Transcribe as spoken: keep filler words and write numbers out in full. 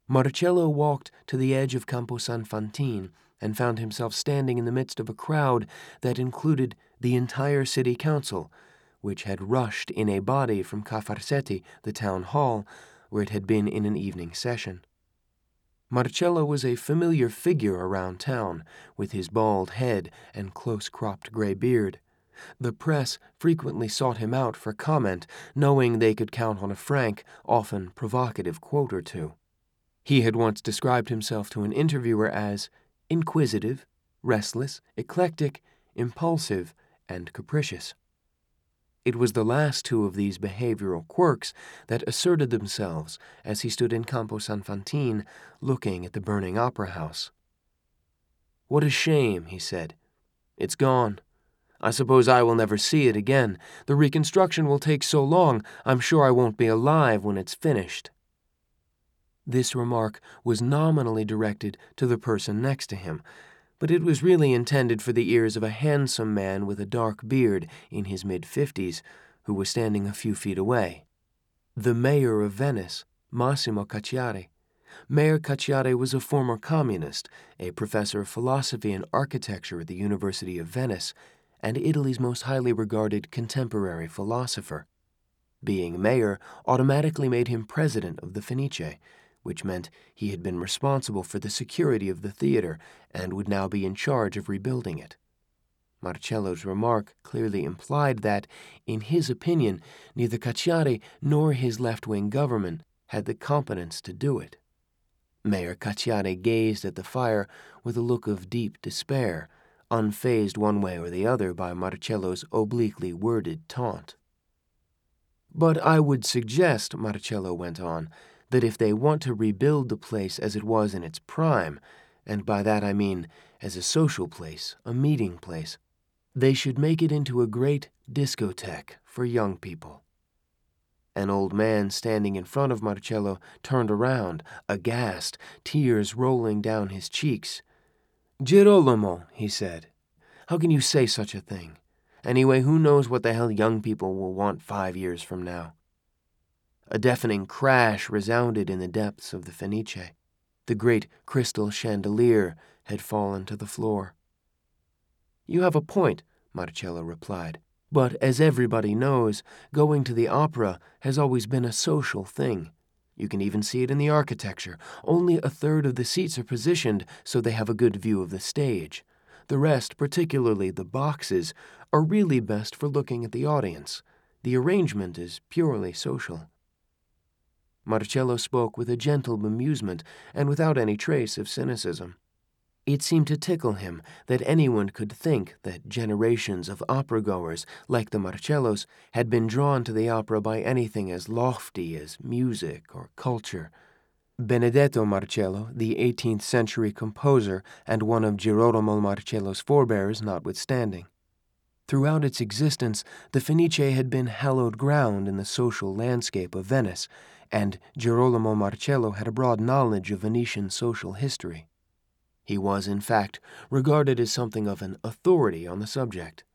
Marcello walked to the edge of Campo San Fantin and found himself standing in the midst of a crowd that included the entire city council, which had rushed in a body from Ca' Farsetti, the town hall, where it had been in an evening session. Marcello was a familiar figure around town, with his bald head and close-cropped gray beard. The press frequently sought him out for comment, knowing they could count on a frank, often provocative quote or two. He had once described himself to an interviewer as inquisitive, restless, eclectic, impulsive, and capricious. It was the last two of these behavioral quirks that asserted themselves as he stood in Campo San Fantin looking at the burning opera house. "What a shame," he said. "It's gone. I suppose I will never see it again. The reconstruction will take so long, I'm sure I won't be alive when it's finished." This remark was nominally directed to the person next to him, but it was really intended for the ears of a handsome man with a dark beard in his mid-fifties who was standing a few feet away. The mayor of Venice, Massimo Cacciari. Mayor Cacciari was a former communist, a professor of philosophy and architecture at the University of Venice, and Italy's most highly regarded contemporary philosopher. Being mayor automatically made him president of the Fenice, which meant he had been responsible for the security of the theater and would now be in charge of rebuilding it. Marcello's remark clearly implied that, in his opinion, neither Cacciari nor his left-wing government had the competence to do it. Mayor Cacciari gazed at the fire with a look of deep despair, unfazed one way or the other by Marcello's obliquely worded taunt. "But I would suggest," Marcello went on, "that if they want to rebuild the place as it was in its prime, and by that I mean as a social place, a meeting place, they should make it into a great discotheque for young people." An old man standing in front of Marcello turned around, aghast, tears rolling down his cheeks. "Girolamo," he said, "how can you say such a thing? Anyway, who knows what the hell young people will want five years from now?" A deafening crash resounded in the depths of the Fenice. The great crystal chandelier had fallen to the floor. "You have a point," Marcello replied. "But as everybody knows, going to the opera has always been a social thing. You can even see it in the architecture. Only a third of the seats are positioned so they have a good view of the stage. The rest, particularly the boxes, are really best for looking at the audience. The arrangement is purely social." Marcello spoke with a gentle bemusement and without any trace of cynicism. It seemed to tickle him that anyone could think that generations of opera-goers, like the Marcellos, had been drawn to the opera by anything as lofty as music or culture. Benedetto Marcello, the eighteenth century composer and one of Girolamo Marcello's forebears notwithstanding. Throughout its existence, the Fenice had been hallowed ground in the social landscape of Venice, and Girolamo Marcello had a broad knowledge of Venetian social history. He was, in fact, regarded as something of an authority on the subject.